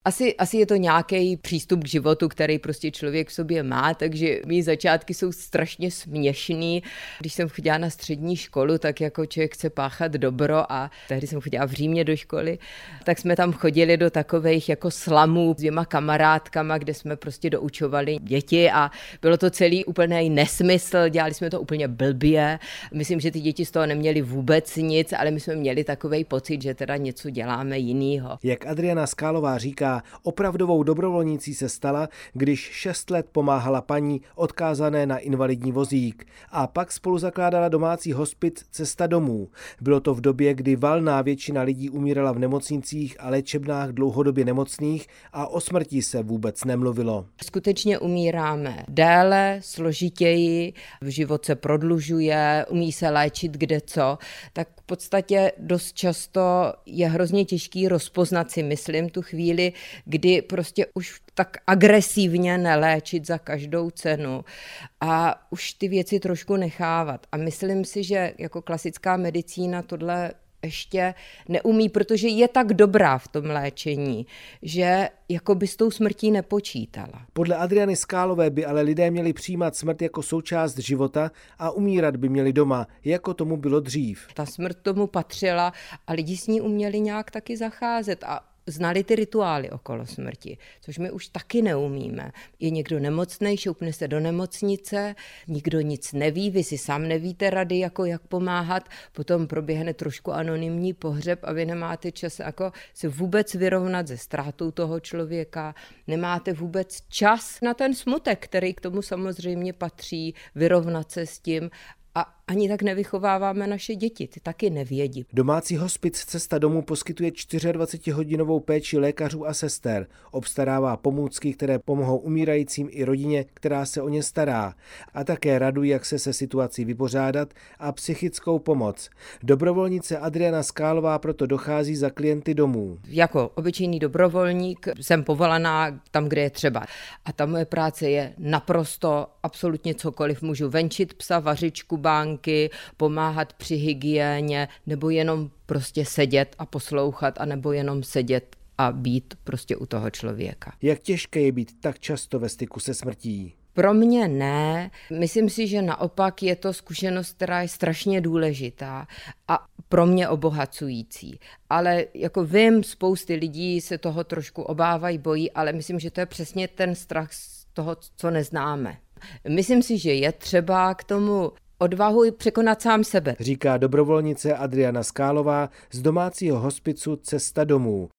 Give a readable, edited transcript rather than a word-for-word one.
Asi je to nějaký přístup k životu, který prostě člověk v sobě má, takže mý začátky jsou strašně směšný. Když jsem chodila na střední školu, tak jako člověk chce páchat dobro a tehdy jsem chodila v Římě do školy, tak jsme tam chodili do takových jako slamů s 2 kamarádkama, kde jsme prostě doučovali děti a bylo to celý úplný nesmysl, dělali jsme to úplně blbě. Myslím, že ty děti z toho neměly vůbec nic, ale my jsme měli takovej pocit, že teda něco děláme jinýho. Jak Adriana Skálová říká, opravdovou dobrovolnicí se stala, když 6 let pomáhala paní odkázané na invalidní vozík a pak spolu zakládala domácí hospic Cesta domů. Bylo to v době, kdy valná většina lidí umírala v nemocnicích a léčebnách dlouhodobě nemocných a o smrti se vůbec nemluvilo. Skutečně umíráme déle, složitěji, život se prodlužuje, umí se léčit kdeco, tak v podstatě dost často je hrozně těžký rozpoznat si, myslím, tu chvíli, kdy prostě už tak agresivně neléčit za každou cenu a už ty věci trošku nechávat. A myslím si, že jako klasická medicína tohle ještě neumí, protože je tak dobrá v tom léčení, že jako by s tou smrtí nepočítala. Podle Adriany Skálové by ale lidé měli přijímat smrt jako součást života a umírat by měli doma, jako tomu bylo dřív. Ta smrt tomu patřila a lidi s ní uměli nějak taky zacházet a znali ty rituály okolo smrti, což my už taky neumíme. Je někdo nemocnej, šoupne se do nemocnice, nikdo nic neví, vy si sám nevíte rady, jako jak pomáhat, potom proběhne trošku anonymní pohřeb a vy nemáte čas jako se vůbec vyrovnat se ztrátou toho člověka, nemáte vůbec čas na ten smutek, který k tomu samozřejmě patří, vyrovnat se s tím. A ani tak nevychováváme naše děti, ty taky nevědí. Domácí hospic Cesta domů poskytuje 24hodinovou péči lékařů a sester. Obstarává pomůcky, které pomohou umírajícím i rodině, která se o ně stará. A také radují, jak se situací vypořádat a psychickou pomoc. Dobrovolnice Adriana Skálová proto dochází za klienty domů. Jako obyčejný dobrovolník jsem povolaná tam, kde je třeba. A ta moje práce je naprosto absolutně cokoliv. Můžu venčit psa, vařit škubánky, pomáhat při hygieně, nebo jenom prostě sedět a poslouchat, anebo jenom sedět a být prostě u toho člověka. Jak těžké je být tak často ve styku se smrtí? Pro mě ne. Myslím si, že naopak je to zkušenost, která je strašně důležitá a pro mě obohacující. Ale jako vím, spousty lidí se toho trošku obávají, bojí, ale myslím, že to je přesně ten strach z toho, co neznáme. Myslím si, že je třeba k tomu odvahu překonat sám sebe. Říká dobrovolnice Adriana Skálová z domácího hospicu Cesta domů.